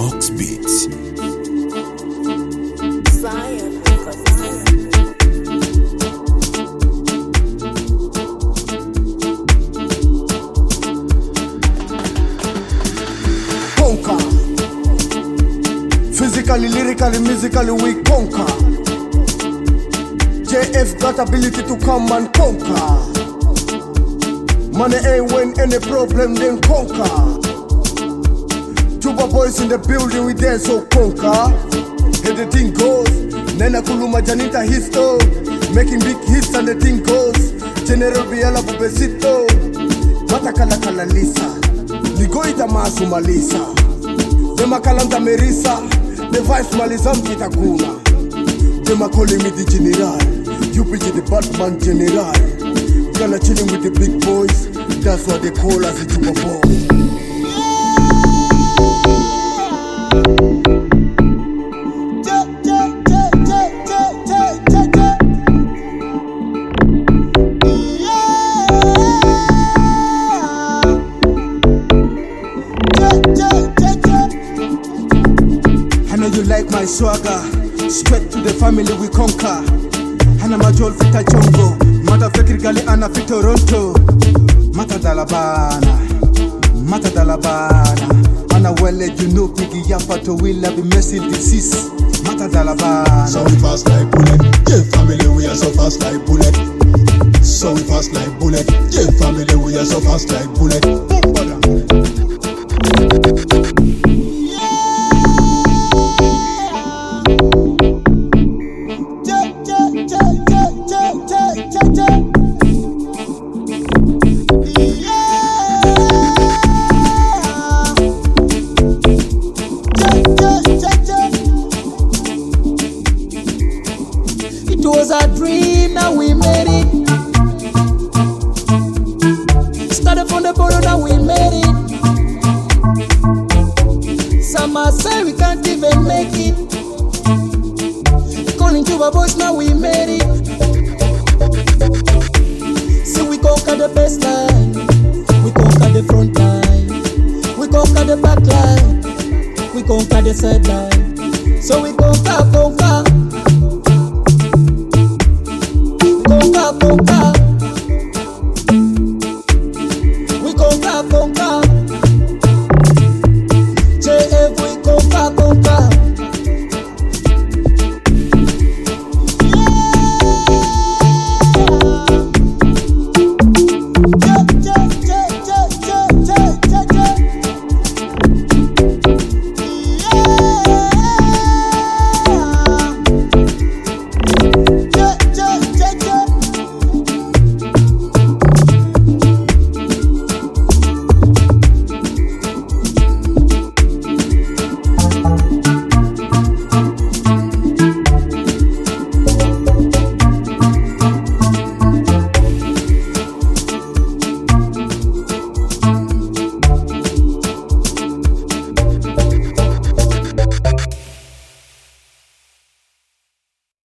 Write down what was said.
Mox Beats. Conquer. Physically, lyrically, musically, we conquer. JF got ability to come and conquer. Money ain't win any problem, then conquer. Juba boys in the building, we there, so conquer. Hey, the thing goes. Nena Kuluma Janita Histo. Making big hits and the thing goes. General Biela Bubesito. Matakala Kala Lisa. Ligoita Masu Malisa. Dema Kalanda Merisa. The vice Malizam Kitakuna. Dema calling me the general. You be the Batman general. Gonna chilling with the big boys. That's what they call us a Juba boy. I know you like my swagger. Straight to the family we conquer. Hana majol fita chongo. Mata fekir gali ana fit Toronto. Mata dalabana. Mata dalabana. Ana wele you know biggie yapa to will be messy disease. Mata dalabana. So we fast like bullet. Yeah, family we are so fast like bullet. So we fast like bullet. Yeah, family we are so fast like bullet. Boom, bada. It was a dream, now we made it. Started from the bottom, now we made it. Some are say we can't even make it. Calling Juba boys, now we made it. See, we conquer the best line, we conquer the front line, we conquer the back line, we conquer the side line. So we conquer.